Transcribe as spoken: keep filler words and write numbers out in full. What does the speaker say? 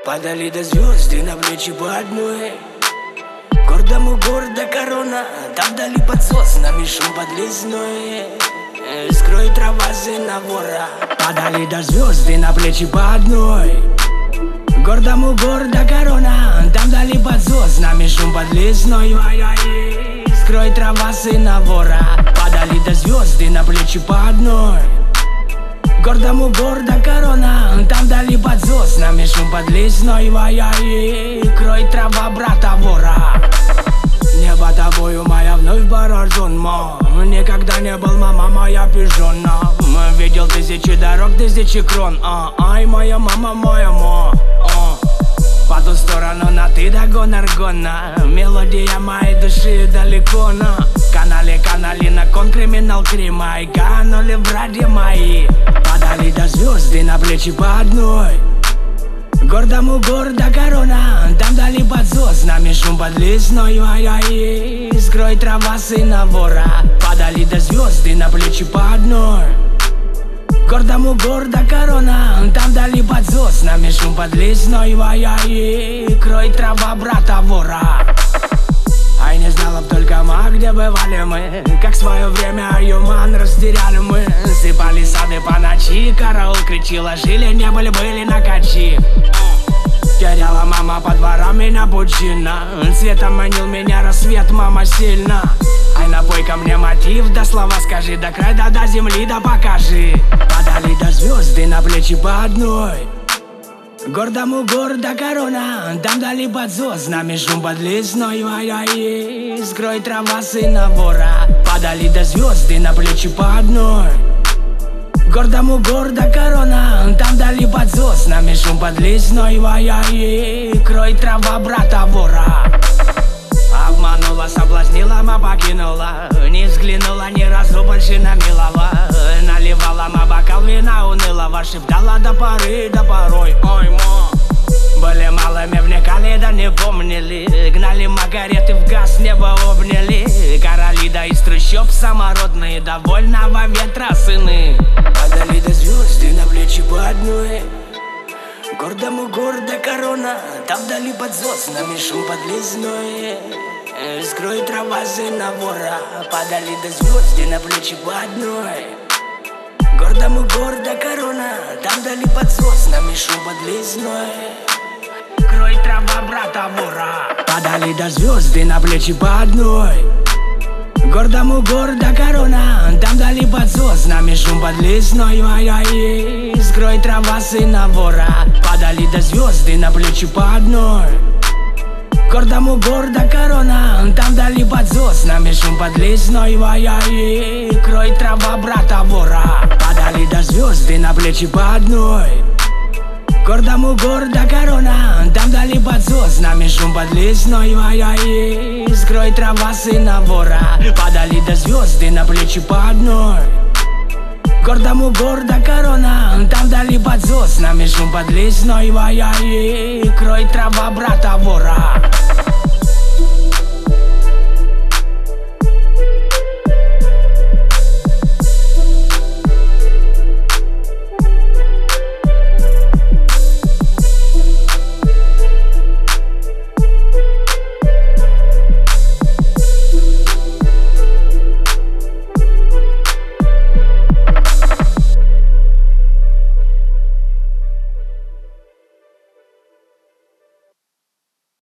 Падали до звезды на плечи по одной. Гордому города корона, там вдали под соснами шум подлесной. Скрой трава сына вора. Падали до звезды на плечи по одной. Гордому города корона, там вдали под соснами шум подлесной. Скрой трава сына вора. Падали до звезды на плечи по одной. Гордому города корона, там вдали под соснами шум подлесной. Крой трава брата вора. Небо тобою моя вновь поражен, ма. Никогда не был, мама моя пижона. Видел тысячи дорог, тысячи крон, а, ай, моя мама, моя ма, а. По ту сторону на ты догон аргона. Мелодия моей души далеко на канале, канале на кон криминал крима. И канули братья мои. Падали до звезды на плечи по одной. Гордому города корона, там вдали под соснами шум подлесной. Скрой трава сына вора. Падали до звезды на плечи по одной. Гордому города корона, там вдали под соснами шум подлесной. Крой трава брата вора. Ай, не знала б только ма, где бывали мы. Как в свое время юман растеряли мы. Сыпали сады по ночи, караул кричила, жили, не были, были на качи. Теряла мама по дворам меня пучина. Светом манил меня рассвет, мама сильно. Ай, напой ко мне мотив, да слова скажи, до края, да до земли, да покажи. Падали до звезды на плечи по одной. Гордому города корона, там вдали под соснами шум подлесной. Скрой трава сына вора. Падали до звезды на плечи по одной. Гордому города корона, там вдали под соснами шум подлесной. Крой трава брата вора. Обманула, соблазнила, ма покинула. Не взглянула ни разу больше на милого. Наливала ма бокал вина унылого. Шептала до поры, до порой, ой, ма. Были малыми, вникали, да не помнили. Гнали магареты в газ, небо обняли. Короли да из трущоб самородные, довольного ветра сыны. Падали до звезды на плечи по одной. Гордому города корона, там вдали под соснами шум подлесной. Скрой трава сына вора. Падали до звезды на плечи по одной. Гордому города корона, там вдали под соснами шум подлесной. Крой трава брата вора. Падали до звезды на плечи по одной. Гордому города корона, там вдали под соснами шум подлесной. Скрой трава сына вора. Падали до звезды на плечи по одной. Гордому города корона, там вдали под соснами шум подлесной. Крой трава брата вора. Падали до звезды на плечи по одной. Гордому города корона, там вдали под соснами шум подлесной. Скрой трава сына вора. Падали до звезды на плечи по одной. Гордому города корона, там вдали под соснами шум подлесной. Крой трава брата вора.